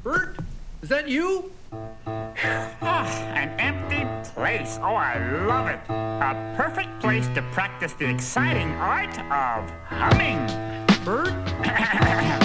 Bert, is that you? An empty place. Oh, I love it. A perfect place to practice the exciting art of humming. Bert?